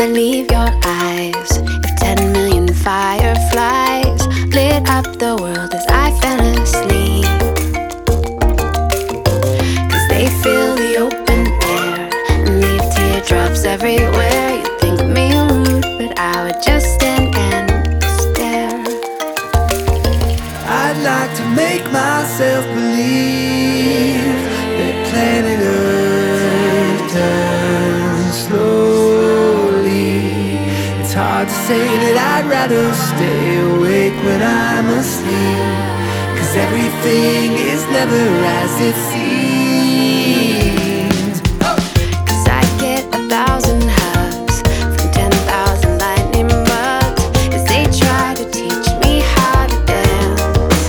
leave your eyes. If 10 million fireflies lit up the world as I fell asleep, 'cause they fill the open air and leave teardrops everywhere. You think me rude, but I would just stand and stare. I'd like to make myself believe that planet Earth turns slowly. It's hard to say that I'd rather stay awake when I'm asleep, 'cause everything is never as it seems. 'Cause I get 1,000 hugs from 10,000 lightning bugs as they try to teach me how to dance.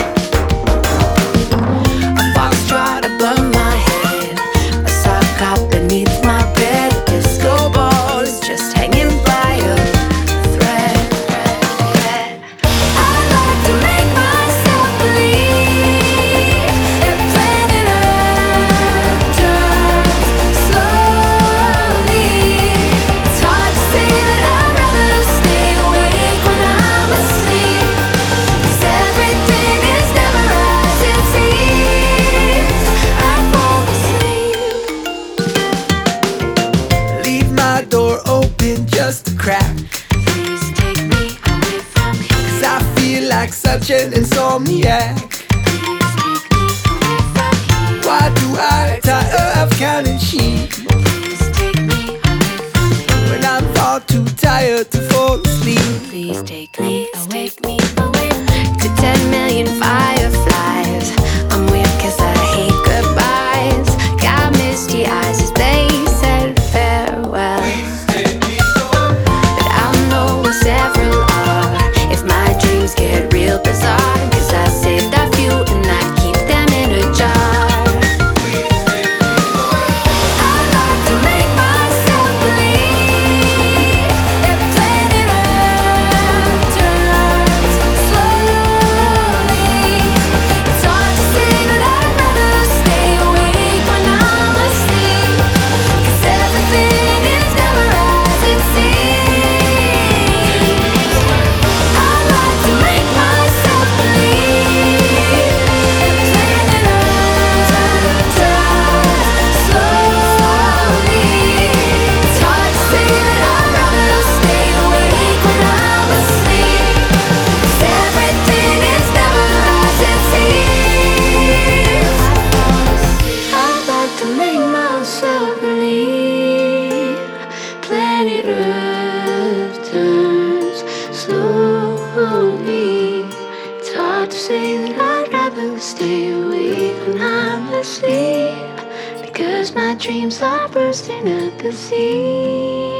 A foxtrot above my head, a sock hop beneath my bed. A disco ball is just hanging by a thread. I like to make myself believe that planet Earth turns slowly. It's hard to say that I'd rather stay awake when I'm asleep, 'cause everything is never as it seems. I fall asleep. Leave my door open just a crack, Please take me away from here. 'cause I feel like such an insomniac. Please take me away from here. Why do I tire of counting sheep Please take me away from here. when I'm far too tired to fall asleep? Please take me away to 10 million fireflies. I'm weird 'cause I hate goodbyes. Got misty eyes as they said farewell, but I'll know where several are if my dreams get real bizarre, 'cause I saved a few and I keep them in a jar. I like to make myself believe that planet Earth turns slowly. It's hard to say that I'd rather stay awake when I'm asleep, 'cause everything is never as it seems. I like to make myself believe that planet Earth turns slowly. It's hard to say that I'd rather stay awake when I'm asleep, 'cause everything is never as it seems. I'd like to make myself believe planet Earth turns slowly. It's hard to say that I'd rather stay awake when I'm asleep, because my dreams are bursting at the seams.